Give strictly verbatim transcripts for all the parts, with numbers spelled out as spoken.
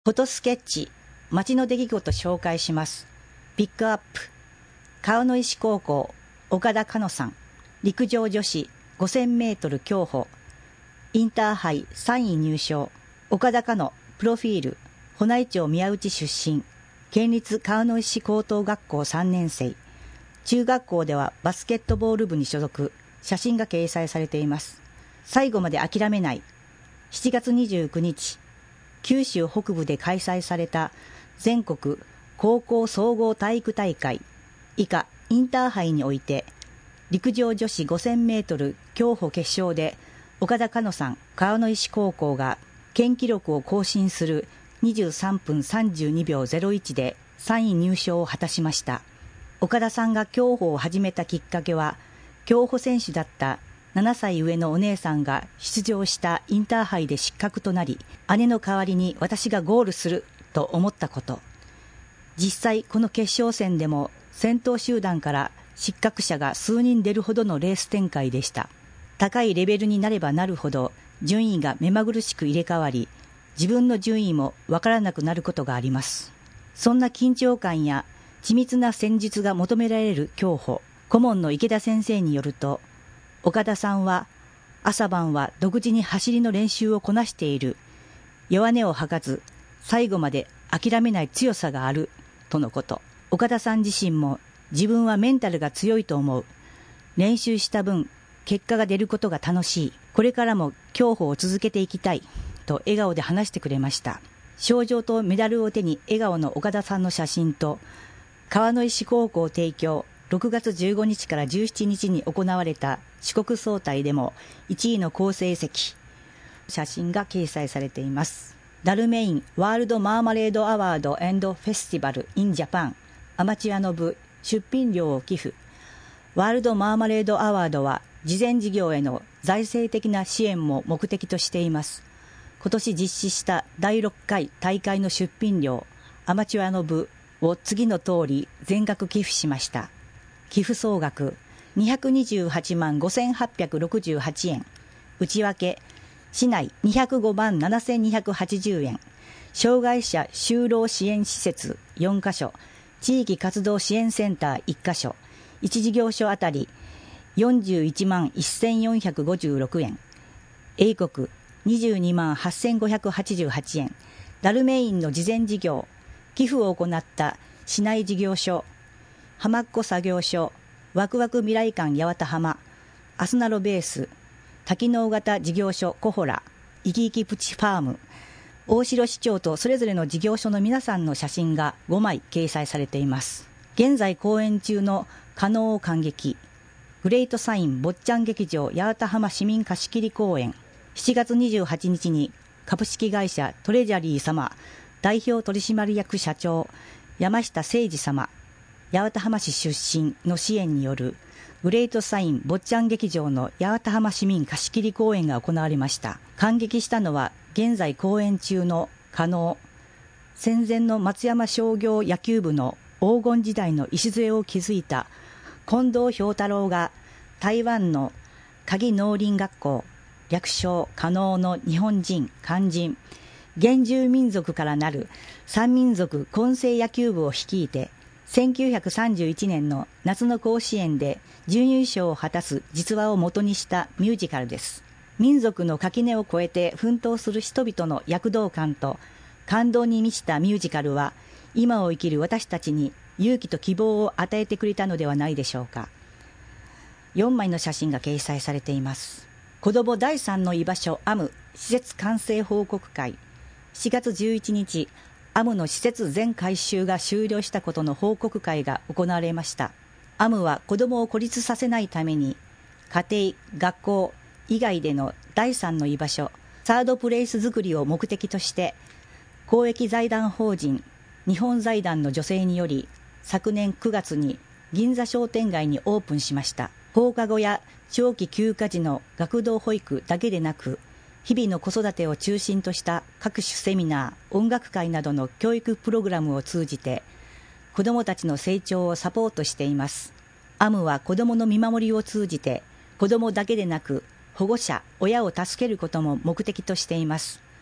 フォトスケッチ、街の出来事紹介します。ピックアップ、川の石高校、岡田かのさん、陸上女子ごせんメートル競歩、インターハイさんい入賞、岡田かの、プロフィール、保内町宮内出身、県立川の石高等学校さんねん生、中学校ではバスケットボール部に所属、写真が掲載されています。最後まで諦めない。しちがつにじゅうくにち、九州北部で開催された全国高校総合体育大会以下インターハイにおいて、陸上女子ごせんメートル競歩決勝で岡田かのさん川の石高校が県記録を更新するにじゅうさんぷんさんじゅうにびょうゼロいちでさんい入賞を果たしました。岡田さんが競歩を始めたきっかけは、競歩選手だったななさい上のお姉さんが出場したインターハイで失格となり、姉の代わりに私がゴールすると思ったこと。実際この決勝戦でも先頭集団から失格者が数人出るほどのレース展開でした。高いレベルになればなるほど順位が目まぐるしく入れ替わり、自分の順位もわからなくなることがあります。そんな緊張感や緻密な戦術が求められる競歩、顧問の池田先生によると、岡田さんは朝晩は独自に走りの練習をこなしている。弱音を吐かず最後まで諦めない強さがあるとのこと。岡田さん自身も自分はメンタルが強いと思う。練習した分結果が出ることが楽しい。これからも競歩を続けていきたいと笑顔で話してくれました。賞状とメダルを手に笑顔の岡田さんの写真と、川の石高校提供ろくがつじゅうごにちからじゅうしちにちに行われた四国総体でもいちいの好成績、写真が掲載されています。ダルメインワールドマーマレードアワード&フェスティバル in Japan アマチュアの部出品料を寄付。ワールドマーマレードアワードは慈善事業への財政的な支援も目的としています。今年実施しただいろっかい大会の出品料アマチュアの部を次の通り全額寄付しました。寄付総額にひゃくにじゅうはちまんごせんはっぴゃくろくじゅうはちえん、内訳市内にひゃくごまんななせんにひゃくはちじゅうえん、障害者就労支援施設よんかしょ、地域活動支援センターいっかしょ、いち事業所あたりよんじゅういちまんせんよんひゃくごじゅうろくえん、英国にじゅうにまんはっせんごひゃくはちじゅうはちえん、ダルメインの慈善事業、寄付を行った市内事業所、浜っ子作業所、ワクワク未来館八幡浜、アスナロベース、多機能型事業所コホラ、イキイキプチファーム、大城市長とそれぞれの事業所の皆さんの写真がごまい掲載されています。現在公演中の加納感激、グレートサイン坊ちゃん劇場八幡浜市民貸し切り公演、しちがつにじゅうはちにちに株式会社トレジャリー様代表取締役社長山下誠二様、八幡浜市出身の支援によるグレートサイン坊ちゃん劇場の八幡浜市民貸し切り公演が行われました。感激したのは現在公演中の加納、戦前の松山商業野球部の黄金時代の礎を築いた近藤兵太郎が台湾の鍵農林学校略称加納の日本人漢人原住民族からなる三民族混成野球部を率いてせんきゅうひゃくさんじゅういちねんの夏の甲子園で準優勝を果たす実話を元にしたミュージカルです。民族の垣根を越えて奮闘する人々の躍動感と感動に満ちたミュージカルは、今を生きる私たちに勇気と希望を与えてくれたのではないでしょうか。よんまいの写真が掲載されています。子どもだいさんの居場所アム施設完成報告会、しがつじゅういちにち、アムの施設全改修が終了したことの報告会が行われました。アムは子どもを孤立させないために、家庭、学校以外でのだいさんの居場所、サードプレイス作りを目的として、公益財団法人日本財団の助成により、昨年くがつに銀座商店街にオープンしました。放課後や長期休暇時の学童保育だけでなく、日々の子育てを中心とした各種セミナー、音楽会などの教育プログラムを通じて、子どもたちの成長をサポートしています。アムは子どもの見守りを通じて、子どもだけでなく、保護者、親を助けることも目的としています。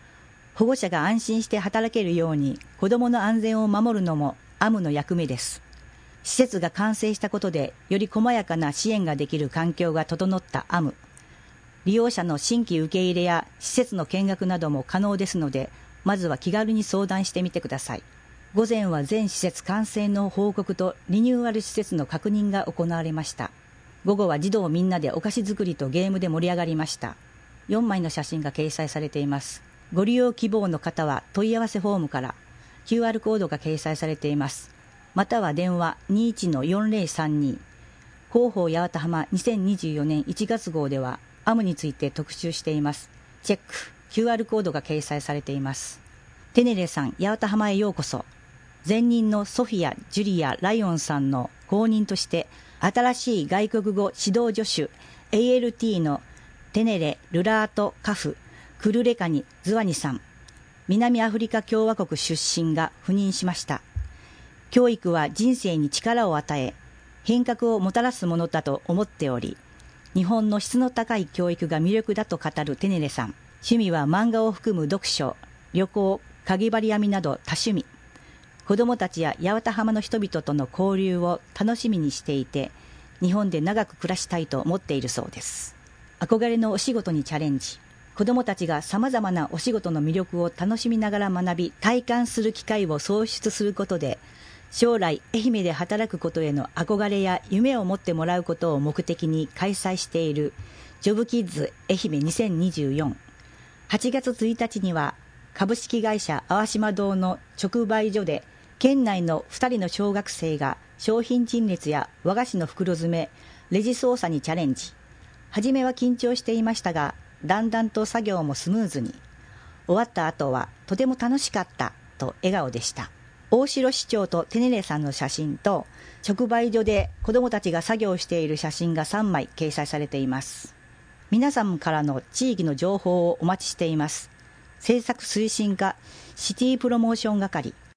保護者が安心して働けるように子どもの安全を守るのもアムの役目です。施設が完成したことでより細やかな支援ができる環境が整ったアム。利用者の新規受け入れや施設の見学なども可能ですので、まずは気軽に相談してみてください。午前は全施設完成の報告とリニューアル施設の確認が行われました。午後は児童みんなでお菓子作りとゲームで盛り上がりました。よんまいの写真が掲載されています。ご利用希望の方は問い合わせフォームから キューアール コードが掲載されています。または電話 にいちのよんぜろさんに。広報八幡浜にせんにじゅうよねんいちがつ号ではアムについて特集しています。チェック。キューアール コードが掲載されています。テネレさん、八幡浜へようこそ。前任のソフィア・ジュリア・ライオンさんの後任として新しい外国語指導助手 エーエルティー のテネレ・ルラート・カフ・クルレカニ・ズワニさん、南アフリカ共和国出身が赴任しました。教育は人生に力を与え、変革をもたらすものだと思っており、日本の質の高い教育が魅力だと語るテネレさん。趣味は漫画を含む読書、旅行、かぎ針編みなど多趣味。子どもたちや八幡浜の人々との交流を楽しみにしていて、日本で長く暮らしたいと思っているそうです。憧れのお仕事にチャレンジ。子どもたちがさまざまなお仕事の魅力を楽しみながら学び、体感する機会を創出することで、将来愛媛で働くことへの憧れや夢を持ってもらうことを目的に開催しているジョブキッズ愛媛にせんにじゅうよん。はちがつついたちには株式会社淡島堂の直売所で県内のふたりの小学生が商品陳列や和菓子の袋詰め、レジ操作にチャレンジ。はじめは緊張していましたが、だんだんと作業もスムーズに。終わった後はとても楽しかったと笑顔でした。大城市長とテネレさんの写真と直売所で子どもたちが作業している写真がさんまい掲載されています。皆さんからの地域の情報をお待ちしています。政策推進課シティプロモーション係。